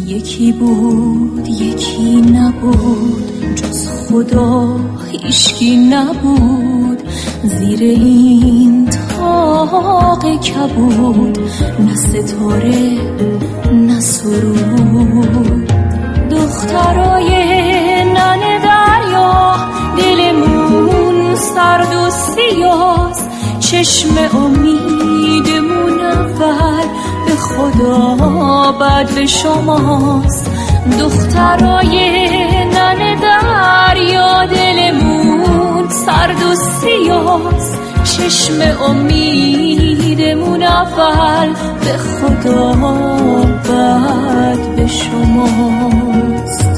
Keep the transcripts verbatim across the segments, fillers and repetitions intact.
یکی بود یکی نبود، جز خدا هیچکی نبود. زیر این طاق کبود، نه ستاره نه سرود. دخترای ننه دریا، دلمون سرد و سیاس، چشم امیدمون اول به خدا بعد به شماست. دخترای ننه دریا، دلمون سرد و سیاس، چشم امیدمون اول به خدا بعد به شماست.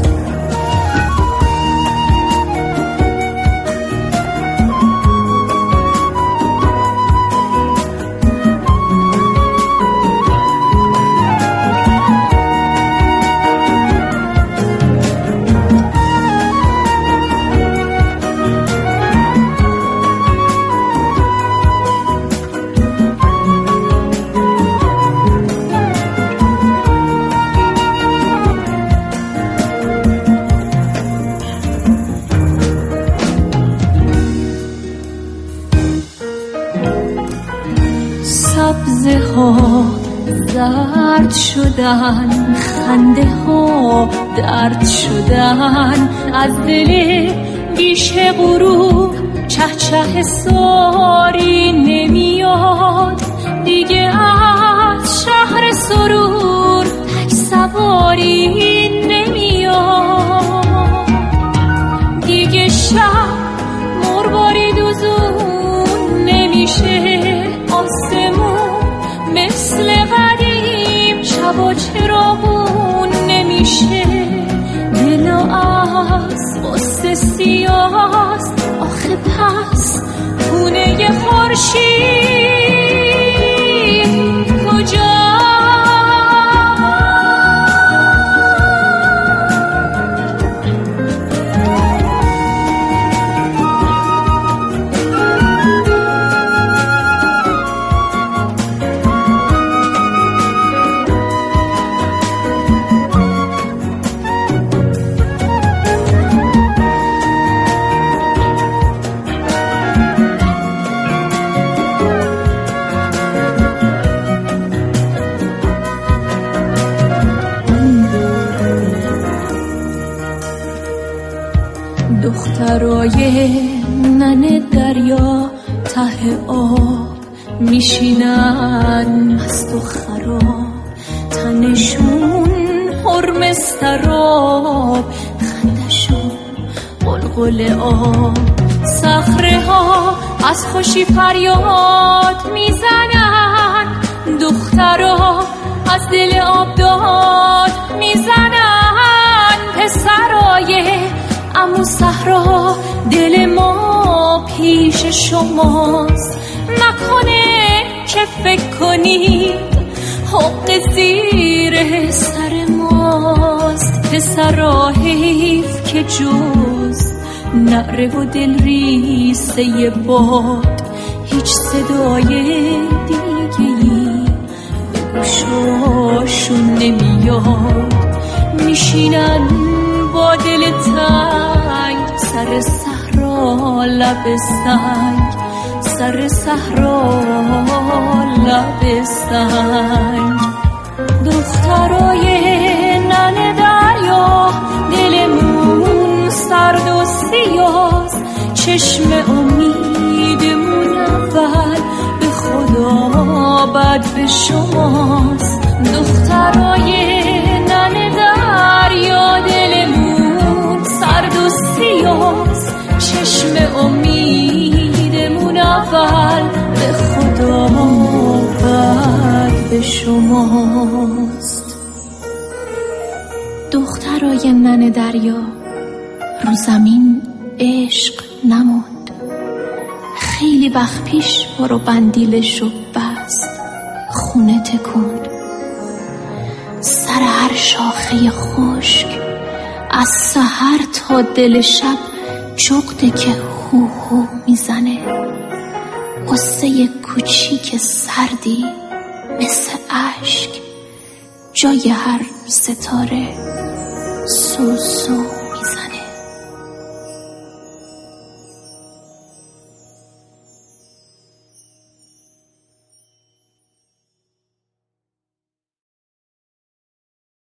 سبزه ها زرد شدن، خنده ها درد شدن، از دل بیش غروب چه چه ساری نمیاد دیگه. از شهر سرور تک سواری نمیاد دیگه. شب مرباری دوزون نمیشه، آسمون مثل قدیم شبا چراغون نمیشه. دلا از غصه سیاست، آخه پس خونه خورشید کجا؟ دخترای ننه دریا ته آب میشینن مست و خراب، تنشون حرم استراب، خندشون قلقل آب. صخره ها از خوشی فریاد میزنن، دخترها از دل آب داد میزنن. پسرای عمو صحرا، دل ما پیش شماست، نکنه که فکر کنید حق زیر سر ماست. پسرا حیف که جز نعره و دل ریسه باد هیچ صدای دیگه‌ای به گوشاشون نمیاد. میشینن با دل تنگ سر صحرا لب سنگ، سر صحرا لب سنگ. دخترای ننه دریا، دلمون سرد و سیاس، چشم امیدمون اول به خدا بعد به شماست. دخترای ننه دریا، دلمون سرد و سیاس، چشم امیدمون اول به خدا بعد به شماست. دخترای ننه دریا، رو زمین عشق نموند، خیلی وقت پیش برو بندیلشو بست، خونه تکوند. سر هر شاخه خشک از سحر تا دل شب جغده که هو هو میزنه. قصه کوچیک سردی مثل اشک جای هر ستاره سوسو.